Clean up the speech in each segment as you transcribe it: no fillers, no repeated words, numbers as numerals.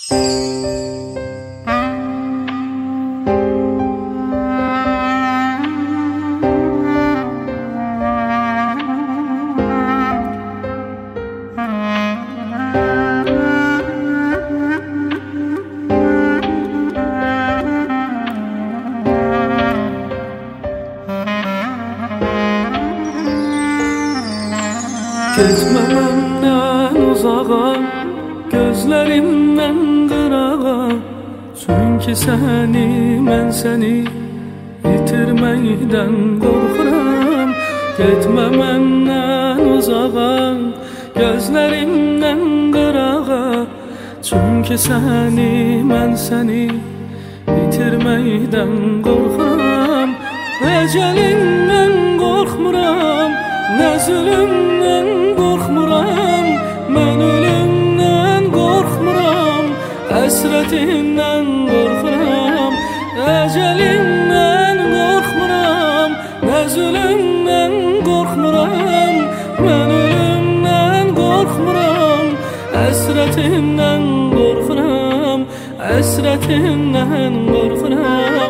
Getmə məndən uzağa, gözlərimdən qırağa. Çünki mən səni itirməkdən qorxuram. Getmə məndən uzağa, gözlərimdən qırağa. Çünki mən səni itirməkdən qorxuram. Əcəlindən qorxmuram, nə zülümdən qorxmuram. Mən ölümdən qorxmuram, həsrətindən qorxuram. Əcəlindən qorxmuram, nə zülümdən qorxmuram. Mən ölümdən qorxmuram, həsrətindən qorxuram. Həsrətindən qorxuram.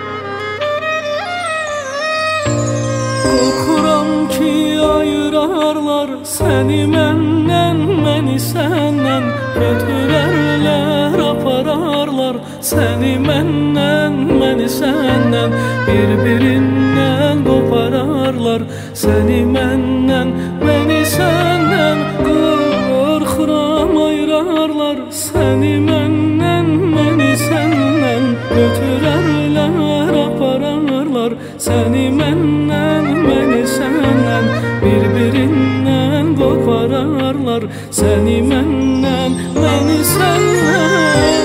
Qorxuram ki ayırarlar səni məndən, məni səndən. Götürərlər, apararlar səni məndən, məni səndən. Bir-birindən qopararlar səni məndən, məni səndən. Qorxuram ayırarlar səni məndən, məni səndən. Götürərlər, apararlar səni məndən, məni səndən. Bir-birindən qopararlar səni məndən, məni səndən.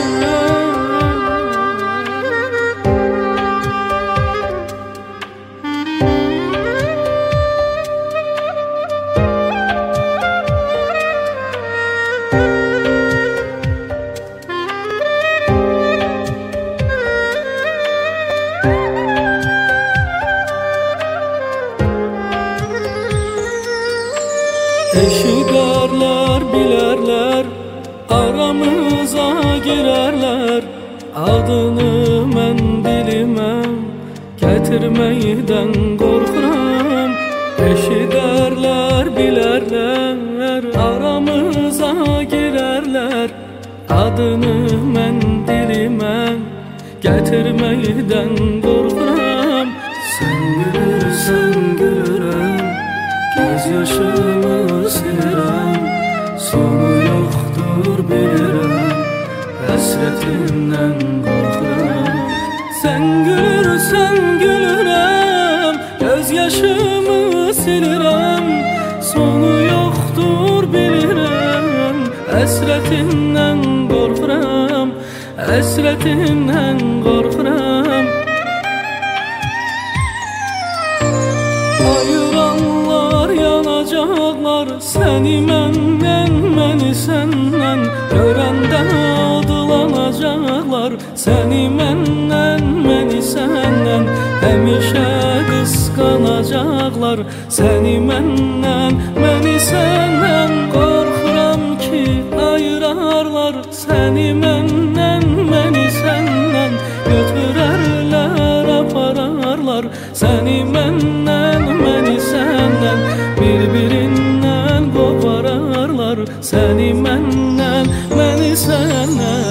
Eşidərlər, bilərlər, aramıza girərlər. Adını mən dilimə gətirməkdən qorxuram. Eşidərlər, bilərlər, aramıza girərlər. Adını mən dilimə gətirməkdən qorxuram. Sən gülürsən, gülürəm, göz yaşımı silirəm. Sonu yoxdur bilirəm, həsrətindən qorxuram. Sən gülürsən, gülürəm, göz yaşımı silirəm. Sonu yoxdur bilirəm, həsrətindən qorxuram. Həsrətindən qorxuram. Ayıranlar yanacaqlar səni məndən, məni səndən. Görəndə adılanacaqlar səni məndən, məni səndən. Həmişə qısqanacaqlar səni məndən, məni səndən. Qorxuram ki ayırarlar səni məndən, məni səndən. Götürərlər, apararlar səni məndən, məni səndən. Bir-birindən qopararlar səni məndən, məni səndən.